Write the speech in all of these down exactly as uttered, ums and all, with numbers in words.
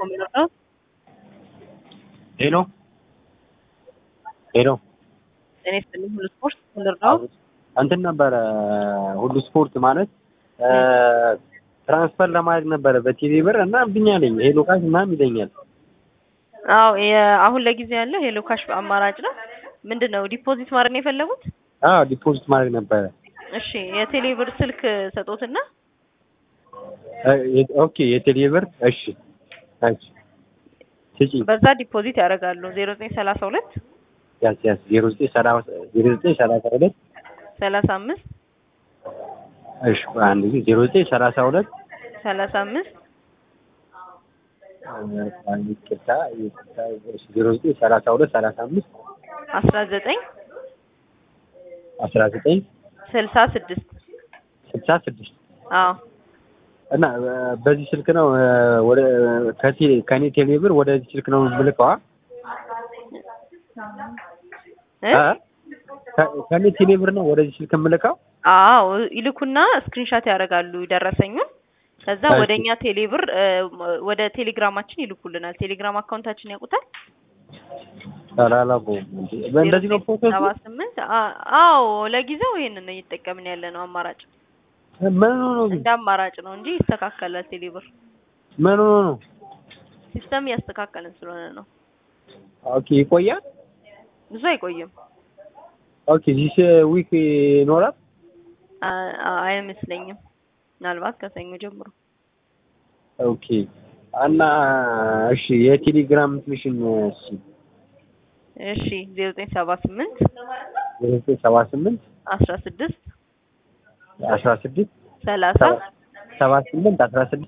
Pomodoro. ሄሎ ሄሎ እኔ ስልኝ ሁሉ ስፖርት ምንድነው? እንትን ነበረ ሁሉ ስፖርት ማለት ትራንስፈር ለማድረግ ነበረ በቲቪ ብር እና እምቢኝ አለኝ። ሄሎ ካሽ ምናምን ይለኛል። አዎ አሁን ለጊዜው ያለው ሄሎ ካሽ አማራጭ ነው። ምንድነው ዲፖዚት ማድረግ ነው የፈለጉት? አዎ ዲፖዚት ማድረግ ነበረ። እሺ የቴሌ ብር ስልክ ሰጦትና ኦኬ የቴሌ ብር እሺ እሺ እሺ በዛ ዲፖዚት ያደርጋሉ ዜሮ ዘጠኝ ሰላሳ ሁለት ያስ ያስ ዜሮ ዘጠኝ ሰላሳ ሁለት ሰላሳ አምስት እሺ አንድ ጊዜ ዜሮ ዘጠኝ ሰላሳ ሁለት ሰላሳ አምስት አንድ ቅጣ ዜሮ ዘጠኝ ሰላሳ ሁለት ሰላሳ አምስት አስራ ዘጠኝ አስራ ዘጠኝ ስልሳ ስድስት ስልሳ ስድስት አዎ እና በዚህ ስልክ ነው ወደ ከቴ ከኔ ቴሌብር ወደዚህ ስልክ ነው የምልከው አ ከኔ ቴሌብር ነው ወደዚህ ስልክ የምልከው። አዎ ይልኩና ስክሪንሾት ያደርጋሉ ደረሰኙን። ከዛ ወደኛ ቴሌብር ወደ ቴሌግራማችን ይልኩልናል። ቴሌግራም አካውንታችን ያውቁታል? አላላቦ በእንደዚህ ነው ፎቶ ሰባ ስምንት አዎ ለጊዜው ይሄንን ነው እየተጠቀምን ያለ ነው አማራጭ ምን ነው እንደ አማራጭ ነው እንጂ ይስተካከላል። ቴሌብር ምን ነው ሲስተም ያስተካከለን ስለሆነ ነው። ኦኬ ይቆያል? ብዙ አይቆይም። ኦኬ ዚስ ዊክ ይኖራል? አይመስለኝም። ምናልባት ከሰኞ ጀምሮ። ኦኬ እና እሺ የቴሌግራም ትንሽን እሺ እሺ ዜሮ ዘጠኝ ሰባ ስምንት ዜሮ ዘጠኝ ሰባ ስምንት አስራ ስድስት አስራ ስድስት ሰላሳ ሰባ ስምንት አስራ ስድስት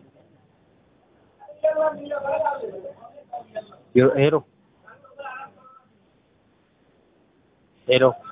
ሄሎ ሄሎ